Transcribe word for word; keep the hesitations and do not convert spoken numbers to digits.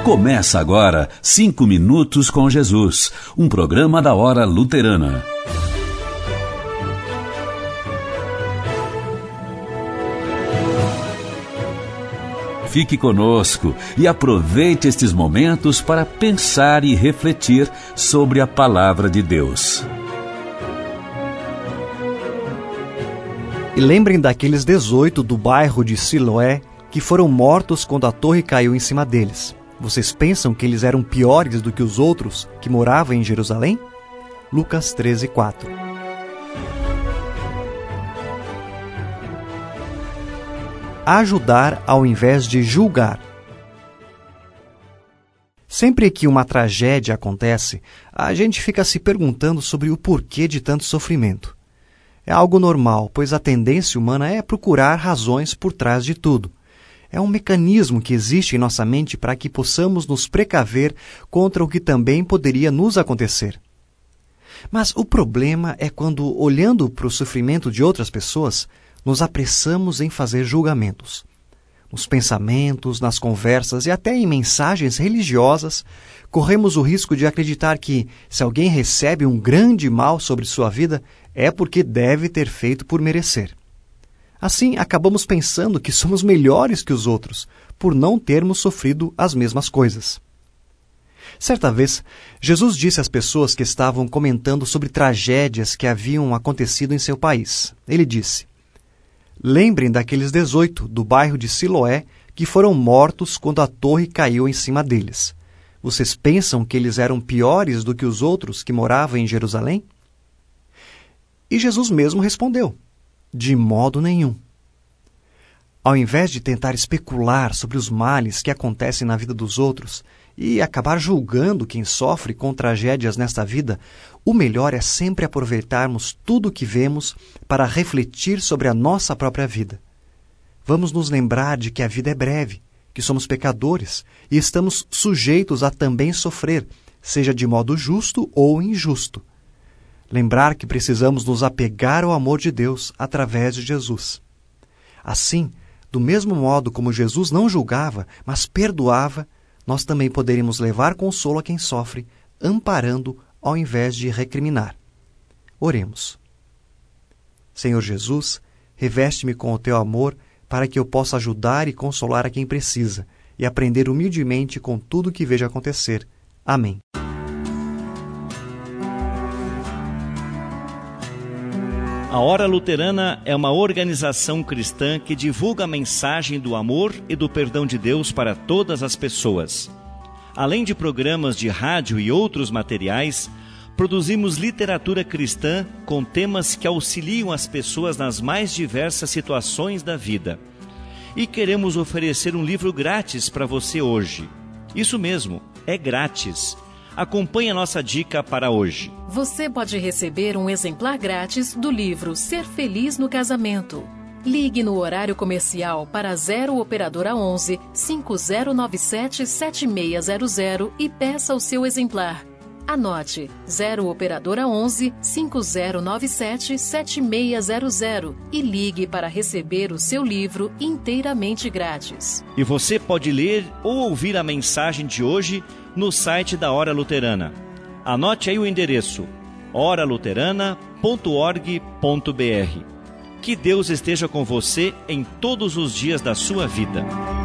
Começa agora Cinco Minutos com Jesus, um programa da Hora Luterana. Fique conosco e aproveite estes momentos para pensar e refletir sobre a Palavra de Deus. E lembrem daqueles dezoito do bairro de Siloé que foram mortos quando a torre caiu em cima deles. Vocês pensam que eles eram piores do que os outros que moravam em Jerusalém? Lucas treze, quatro. Ajudar ao invés de julgar. Sempre que uma tragédia acontece, a gente fica se perguntando sobre o porquê de tanto sofrimento. É algo normal, pois a tendência humana é procurar razões por trás de tudo. É um mecanismo que existe em nossa mente para que possamos nos precaver contra o que também poderia nos acontecer. Mas o problema é quando, olhando para o sofrimento de outras pessoas, nos apressamos em fazer julgamentos. Nos pensamentos, nas conversas e até em mensagens religiosas, corremos o risco de acreditar que, se alguém recebe um grande mal sobre sua vida, é porque deve ter feito por merecer. Assim, acabamos pensando que somos melhores que os outros, por não termos sofrido as mesmas coisas. Certa vez, Jesus disse às pessoas que estavam comentando sobre tragédias que haviam acontecido em seu país. Ele disse: "Lembrem daqueles dezoito do bairro de Siloé que foram mortos quando a torre caiu em cima deles. Vocês pensam que eles eram piores do que os outros que moravam em Jerusalém?" E Jesus mesmo respondeu: "De modo nenhum." Ao invés de tentar especular sobre os males que acontecem na vida dos outros e acabar julgando quem sofre com tragédias nesta vida, o melhor é sempre aproveitarmos tudo o que vemos para refletir sobre a nossa própria vida. Vamos nos lembrar de que a vida é breve, que somos pecadores e estamos sujeitos a também sofrer, seja de modo justo ou injusto. Lembrar que precisamos nos apegar ao amor de Deus através de Jesus. Assim, do mesmo modo como Jesus não julgava, mas perdoava, nós também poderíamos levar consolo a quem sofre, amparando ao invés de recriminar. Oremos. Senhor Jesus, reveste-me com o teu amor para que eu possa ajudar e consolar a quem precisa e aprender humildemente com tudo o que vejo acontecer. Amém. A Hora Luterana é uma organização cristã que divulga a mensagem do amor e do perdão de Deus para todas as pessoas. Além de programas de rádio e outros materiais, produzimos literatura cristã com temas que auxiliam as pessoas nas mais diversas situações da vida. E queremos oferecer um livro grátis para você hoje. Isso mesmo, é grátis. Acompanhe a nossa dica para hoje. Você pode receber um exemplar grátis do livro Ser Feliz no Casamento. Ligue no horário comercial para zero Operadora onze, cinco zero nove sete, sete seis zero zero e peça o seu exemplar. Anote zero Operadora onze, cinco zero nove sete, sete seis zero zero e ligue para receber o seu livro inteiramente grátis. E você pode ler ou ouvir a mensagem de hoje no site da Hora Luterana. Anote aí o endereço: hora luterana ponto org ponto br. Que Deus esteja com você em todos os dias da sua vida.